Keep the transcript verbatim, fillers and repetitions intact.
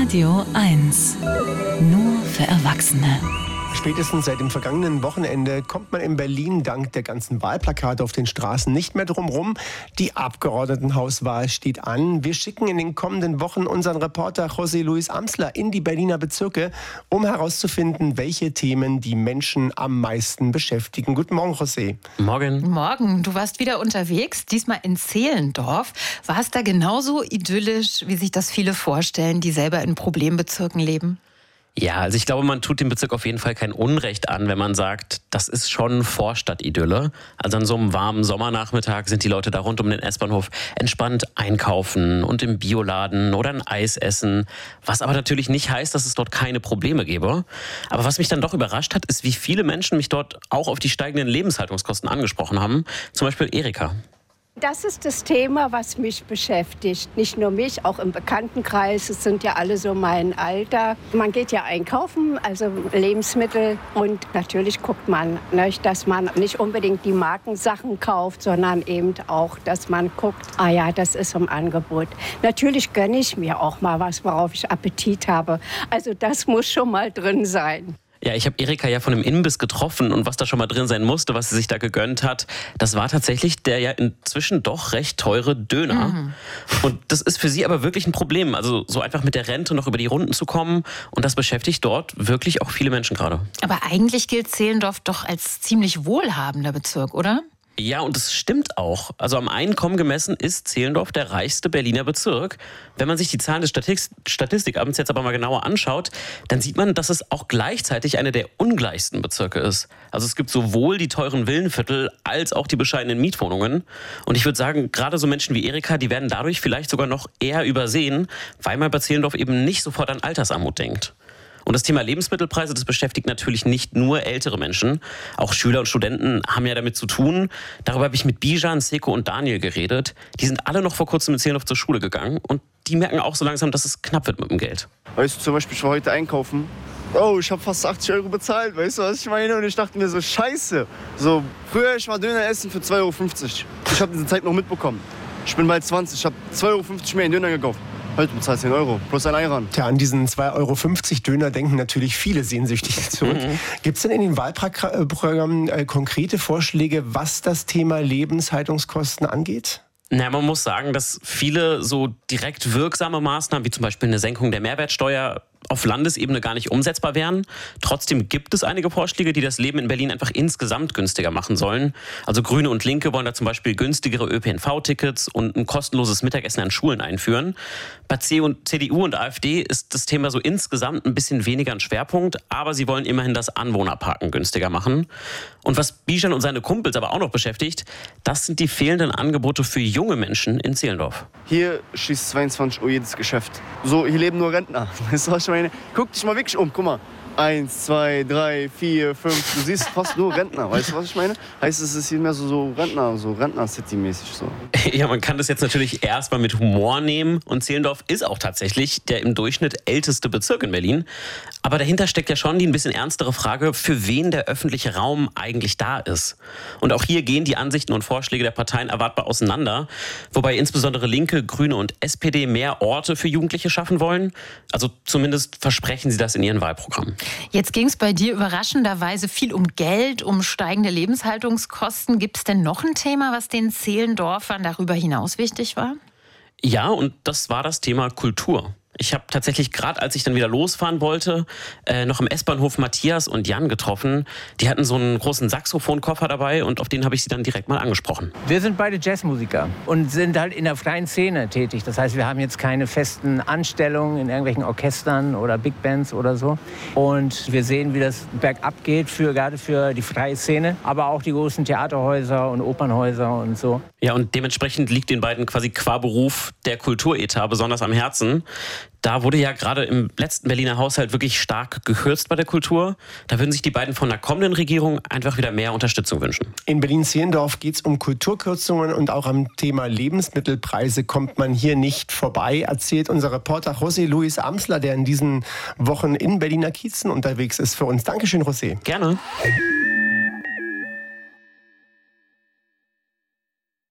Radio eins. Nur für Erwachsene. Spätestens seit dem vergangenen Wochenende kommt man in Berlin dank der ganzen Wahlplakate auf den Straßen nicht mehr drum rum. Die Abgeordnetenhauswahl steht an. Wir schicken in den kommenden Wochen unseren Reporter José Luis Amsler in die Berliner Bezirke, um herauszufinden, welche Themen die Menschen am meisten beschäftigen. Guten Morgen, José. Morgen. Morgen. Du warst wieder unterwegs, diesmal in Zehlendorf. War es da genauso idyllisch, wie sich das viele vorstellen, die selber in Problembezirken leben? Ja, also ich glaube, man tut dem Bezirk auf jeden Fall kein Unrecht an, wenn man sagt, das ist schon Vorstadt-Idylle. Also an so einem warmen Sommernachmittag sind die Leute da rund um den S-Bahnhof entspannt einkaufen und im Bioladen oder ein Eis essen. Was aber natürlich nicht heißt, dass es dort keine Probleme gäbe. Aber was mich dann doch überrascht hat, ist, wie viele Menschen mich dort auch auf die steigenden Lebenshaltungskosten angesprochen haben. Zum Beispiel Erika. Das ist das Thema, was mich beschäftigt. Nicht nur mich, auch im Bekanntenkreis. Es sind ja alle so mein Alter. Man geht ja einkaufen, also Lebensmittel. Und natürlich guckt man, ne, dass man nicht unbedingt die Markensachen kauft, sondern eben auch, dass man guckt, ah ja, das ist im Angebot. Natürlich gönne ich mir auch mal was, worauf ich Appetit habe. Also das muss schon mal drin sein. Ja, ich habe Erika ja von einem Imbiss getroffen und was da schon mal drin sein musste, was sie sich da gegönnt hat, das war tatsächlich der ja inzwischen doch recht teure Döner. Mhm. Und das ist für sie aber wirklich ein Problem, also so einfach mit der Rente noch über die Runden zu kommen, und das beschäftigt dort wirklich auch viele Menschen gerade. Aber eigentlich gilt Zehlendorf doch als ziemlich wohlhabender Bezirk, oder? Ja, und das stimmt auch. Also am Einkommen gemessen ist Zehlendorf der reichste Berliner Bezirk. Wenn man sich die Zahlen des Statistik- Statistikamts jetzt aber mal genauer anschaut, dann sieht man, dass es auch gleichzeitig einer der ungleichsten Bezirke ist. Also es gibt sowohl die teuren Villenviertel als auch die bescheidenen Mietwohnungen. Und ich würde sagen, gerade so Menschen wie Erika, die werden dadurch vielleicht sogar noch eher übersehen, weil man bei Zehlendorf eben nicht sofort an Altersarmut denkt. Und das Thema Lebensmittelpreise, das beschäftigt natürlich nicht nur ältere Menschen. Auch Schüler und Studenten haben ja damit zu tun. Darüber habe ich mit Bijan, Seko und Daniel geredet. Die sind alle noch vor kurzem in Zehlendorf zur Schule gegangen. Und die merken auch so langsam, dass es knapp wird mit dem Geld. Weißt du, zum Beispiel, ich war heute einkaufen. Oh, ich habe fast achtzig Euro bezahlt, weißt du, was ich meine? Und ich dachte mir so, scheiße. So, früher, ich war Döner essen für zwei Euro fünfzig. Ich habe diese Zeit noch mitbekommen. Ich bin bald zwanzig, ich habe zwei Euro fünfzig mehr in Döner gekauft. Heute bezahlst du zehn Euro plus ein Eiran. Tja, an diesen zwei Euro fünfzig Döner denken natürlich viele sehnsüchtig zurück. Mhm. Gibt es denn in den Wahlprogrammen äh, konkrete Vorschläge, was das Thema Lebenshaltungskosten angeht? Na, man muss sagen, dass viele so direkt wirksame Maßnahmen, wie zum Beispiel eine Senkung der Mehrwertsteuer, auf Landesebene gar nicht umsetzbar wären. Trotzdem gibt es einige Vorschläge, die das Leben in Berlin einfach insgesamt günstiger machen sollen. Also Grüne und Linke wollen da zum Beispiel günstigere Ö P N V-Tickets und ein kostenloses Mittagessen an Schulen einführen. Bei C D U und AfD ist das Thema so insgesamt ein bisschen weniger ein Schwerpunkt, aber sie wollen immerhin das Anwohnerparken günstiger machen. Und was Bijan und seine Kumpels aber auch noch beschäftigt, das sind die fehlenden Angebote für junge Menschen in Zehlendorf. Hier schließt zweiundzwanzig Uhr jedes Geschäft. So, hier leben nur Rentner. Weißt du, was ich meine? Guck dich mal wirklich um, guck mal. Eins, zwei, drei, vier, fünf. Du siehst fast nur Rentner. Weißt du, was ich meine? Heißt, es ist hier mehr so, so Rentner, so Rentner-City-mäßig. So. Ja, man kann das jetzt natürlich erstmal mit Humor nehmen. Und Zehlendorf ist auch tatsächlich der im Durchschnitt älteste Bezirk in Berlin. Aber dahinter steckt ja schon die ein bisschen ernstere Frage, für wen der öffentliche Raum eigentlich da ist. Und auch hier gehen die Ansichten und Vorschläge der Parteien erwartbar auseinander. Wobei insbesondere Linke, Grüne und S P D mehr Orte für Jugendliche schaffen wollen. Also zumindest versprechen sie das in ihren Wahlprogrammen. Jetzt ging es bei dir überraschenderweise viel um Geld, um steigende Lebenshaltungskosten. Gibt es denn noch ein Thema, was den Zehlendorfern darüber hinaus wichtig war? Ja, und das war das Thema Kultur. Ich habe tatsächlich gerade, als ich dann wieder losfahren wollte, äh, noch im S-Bahnhof Matthias und Jan getroffen. Die hatten so einen großen Saxophonkoffer dabei und auf den habe ich sie dann direkt mal angesprochen. Wir sind beide Jazzmusiker und sind halt in der freien Szene tätig. Das heißt, wir haben jetzt keine festen Anstellungen in irgendwelchen Orchestern oder Big Bands oder so. Und wir sehen, wie das bergab geht, für, gerade für die freie Szene, aber auch die großen Theaterhäuser und Opernhäuser und so. Ja, und dementsprechend liegt den beiden quasi qua Beruf der Kulturetat besonders am Herzen. Da wurde ja gerade im letzten Berliner Haushalt wirklich stark gekürzt bei der Kultur. Da würden sich die beiden von der kommenden Regierung einfach wieder mehr Unterstützung wünschen. In Berlin-Zehlendorf geht es um Kulturkürzungen und auch am Thema Lebensmittelpreise kommt man hier nicht vorbei, erzählt unser Reporter José Luis Amsler, der in diesen Wochen in Berliner Kiezen unterwegs ist für uns. Dankeschön, José. Gerne.